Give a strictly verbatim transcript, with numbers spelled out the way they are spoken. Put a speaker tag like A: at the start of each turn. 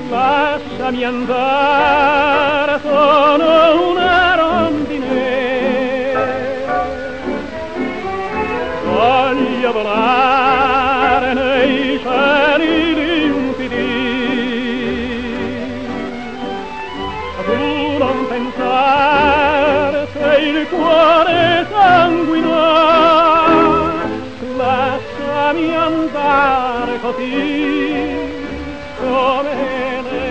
A: lasciami andare, sono una rondine, voglio volare nei cieli limpidi, tu non pensare se il cuore sanguina, lasciami andare così come